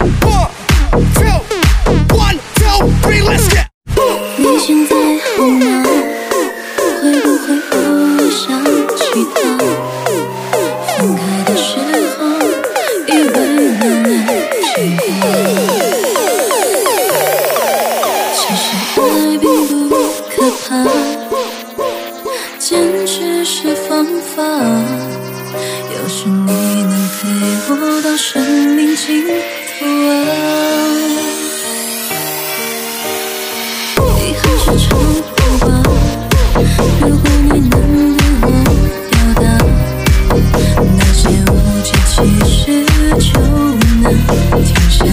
你现在好吗？会不会偶尔想起他？分开的时候，以为能来去其实爱并不可怕，坚持是方法。要是你能陪我到生命尽头啊！遗憾是场苦吧，如果你能对我表达，那些误解其实就能停下。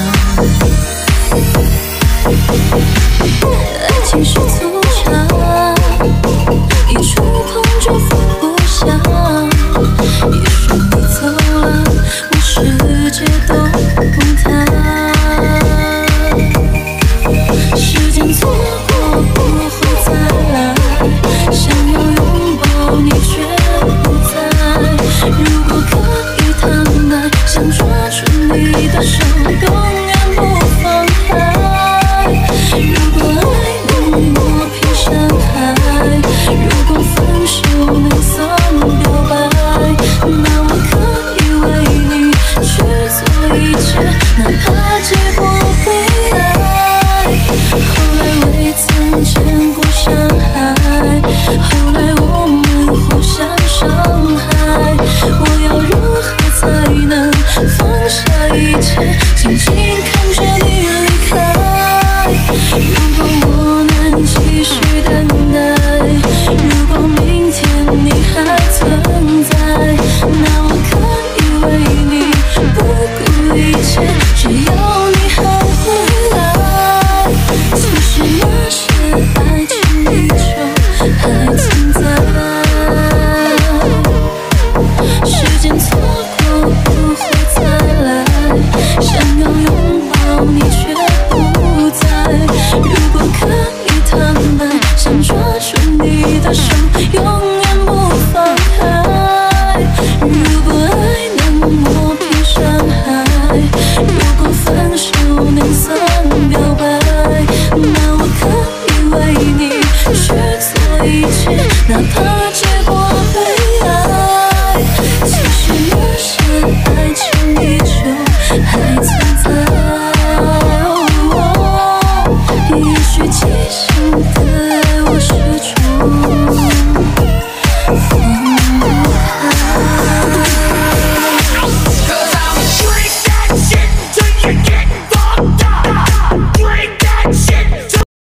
爱情是粗茶，一触碰就放不下。也许你走了，我世界都崩塌。时间错过不会再来，想要拥抱你却不在。如果可以坦白，想抓住你的手，永远不放开。如果爱能磨平伤害，如果分手能算表白，那我可以为你去做一切，哪怕结果悲哀。后来未曾见过山海，后来我们互相伤害。我要如何才能放下一切，静静看着你离开？如果我能继续等待，如果明天你还存在，那我可以为你不顾一切，只要你还回来。其实那些爱情依旧还存在，时间错过不会再来，想要拥抱你却不在。如果可以坦白，想抓住你的手，永远不放开。如果爱能磨平伤害，